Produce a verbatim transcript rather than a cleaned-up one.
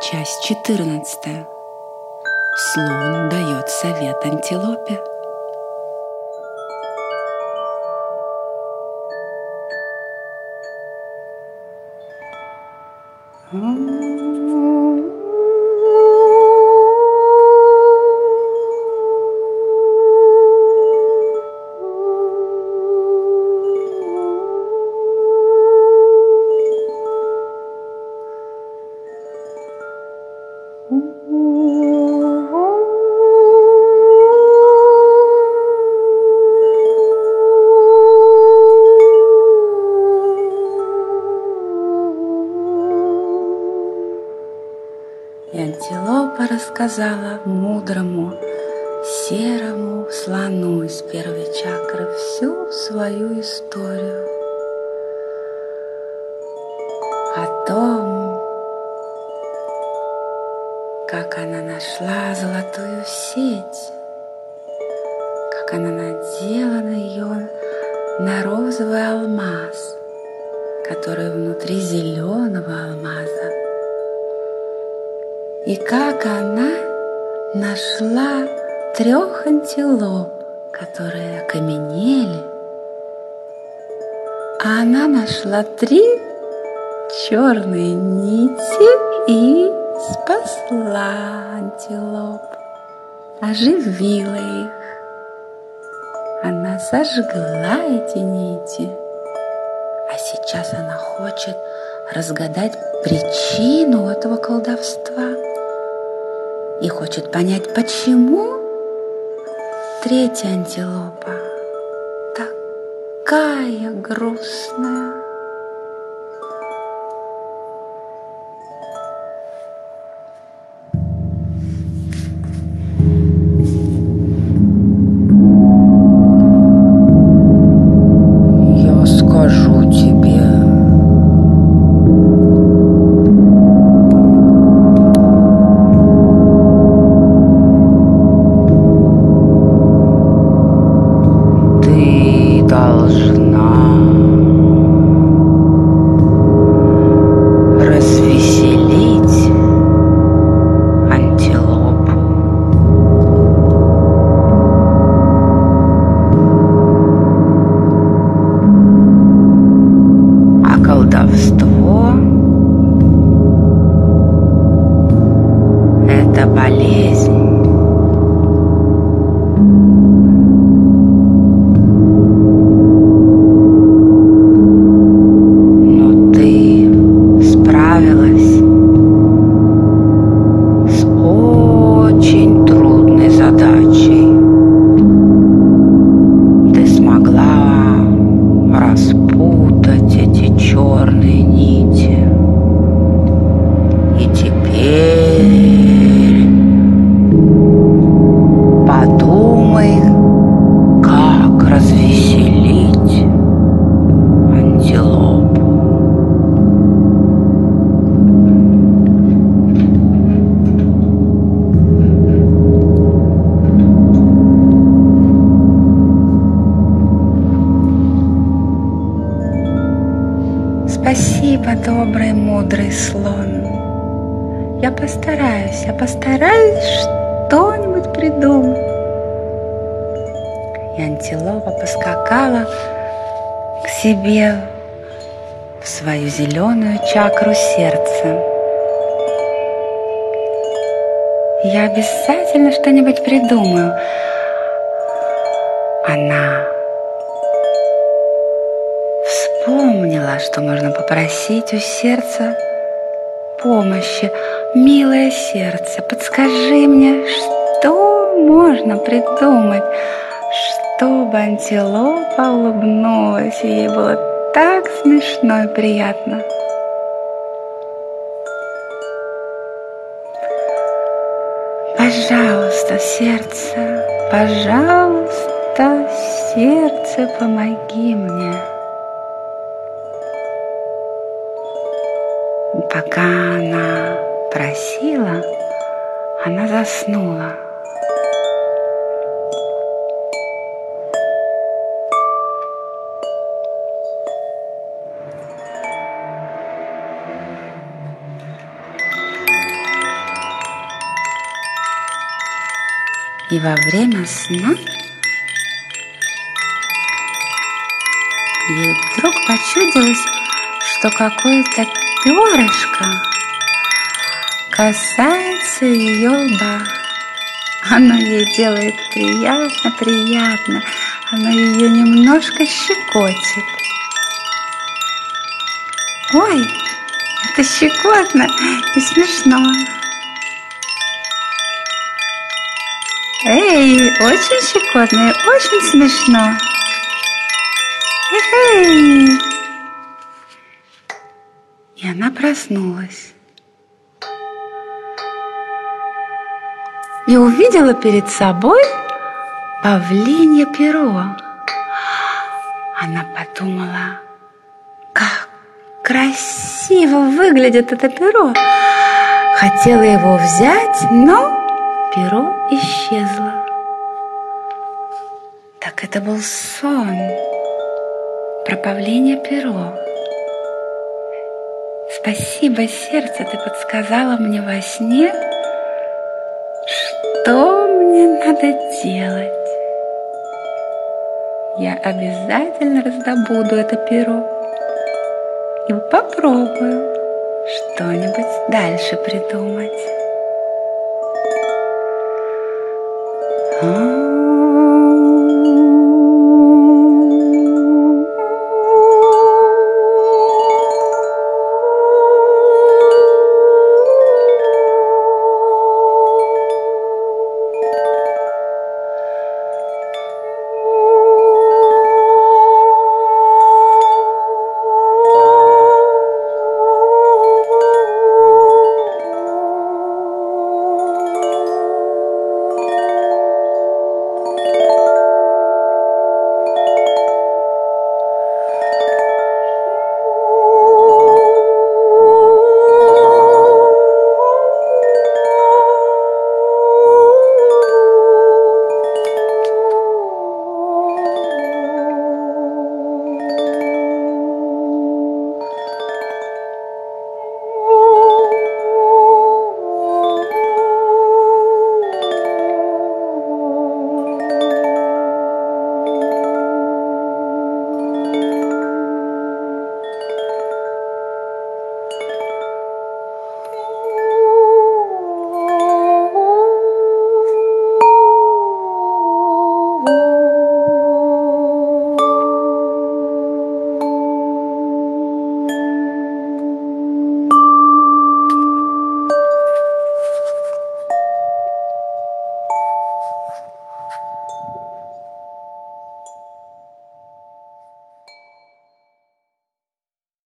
Часть четырнадцатая. Слон дает совет антилопе. И антилопа рассказала мудрому серому слону из первой чакры всю свою историю о том, как она нашла золотую сеть, как она надела на ее на розовый алмаз, который внутри зеленого алмаза, и как она нашла трех антилоп, которые окаменели, а она нашла три черные нити и спасла антилоп, оживила их. Она сожгла эти нити, а сейчас она хочет разгадать причину этого колдовства и хочет понять, почему третья антилопа такая грустная. Я скажу тебе. Колдовство — это болезнь. Но ты справилась с очень трудной задачей. Ты смогла распутать эти черные нити. И теперь подумай, как развеселить антилопу. Спасибо, добрый, мудрый слон. Я постараюсь, я постараюсь что-нибудь придумать. И антилопа поскакала к себе в свою зеленую чакру сердца. Я обязательно что-нибудь придумаю. Она вспомнила, что можно попросить у сердца помощи. Милое сердце, подскажи мне, что можно придумать, чтобы антилопа улыбнулась, и ей было так смешно и приятно. Пожалуйста, сердце, пожалуйста, сердце, помоги мне. Пока она просила, она заснула. И во время сна ей вдруг почудилось, что какое-то перышко касается ее лба. Оно ей делает приятно, приятно. Оно ее немножко щекочет. Ой, это щекотно и смешно. Эй, очень щекотно и очень смешно. Эй! И она проснулась. И увидела перед собой павлинье перо. Она подумала, как красиво выглядит это перо. Хотела его взять, но перо исчезло. Так это был сон про павлинье перо. Спасибо, сердце, ты подсказала мне во сне, что мне надо делать. Я обязательно раздобуду это перо и попробую что-нибудь дальше придумать.